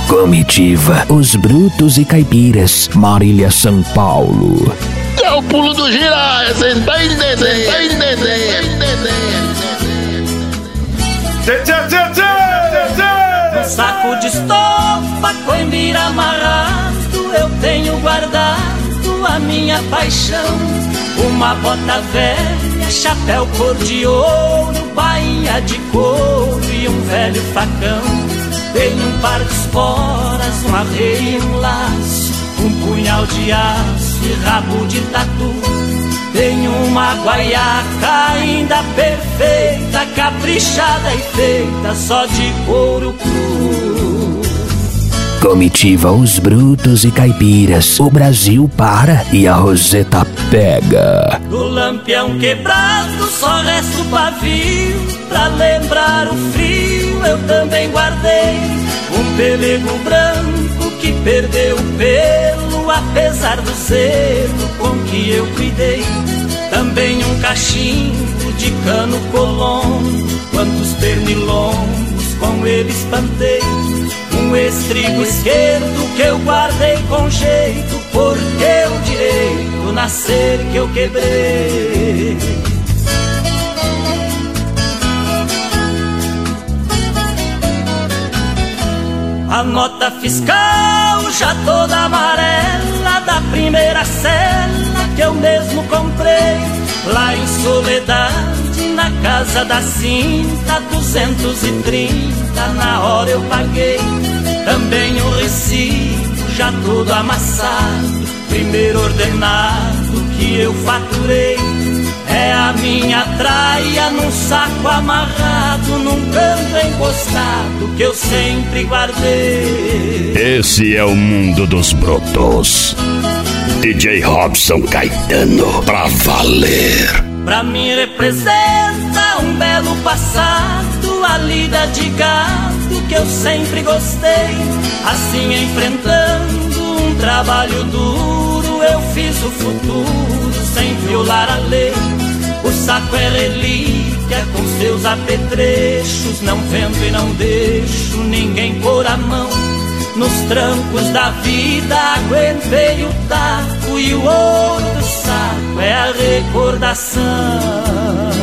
Comitiva, os brutos e caipiras, Marília, São Paulo. É o pulo do Jiraya, sentar em desenho, Um saco de estopa, coimbira amarrado, eu tenho guardado a minha paixão. Uma bota velha, chapéu cor de ouro, bainha de couro e um velho facão. Tenho um par de esporas, um arreio e um laço, um punhal de aço e rabo de tatu. Tenho uma guaiaca ainda perfeita, caprichada e feita só de couro cru. Comitiva, os brutos e caipiras, o Brasil para e a Roseta pega. Do lampião quebrado só resta o pavio, pra lembrar o frio eu também guardei um pelego branco que perdeu o pelo, apesar do zelo com que eu cuidei. Também um cachimbo de cano colombo, quantos pernilongos com ele espantei. Um estribo esquerdo que eu guardei com jeito, porque o direito nascer que eu quebrei. A nota fiscal já toda amarela da primeira cela que eu mesmo comprei lá em Soledade, na casa da cinta, 230 na hora eu paguei. Também o recibo já todo amassado, primeiro ordenado que eu faturei. É a minha traia num saco amarrado, num canto encostado que eu sempre guardei. Esse é o mundo dos brotos. DJ Robson Caetano, pra valer. Pra mim representa um belo passado, a lida de gado que eu sempre gostei. Assim enfrentando um trabalho duro, eu fiz o futuro sem violar a lei. O saco é relíquia com seus apetrechos, não vendo e não deixo ninguém pôr a mão. Nos trancos da vida aguentei o taco e o ouro do saco é a recordação.